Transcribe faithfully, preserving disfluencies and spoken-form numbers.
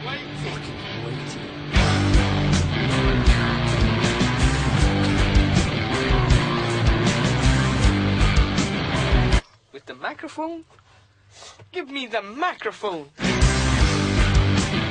Fucking waiting. With the microphone? Give me the microphone!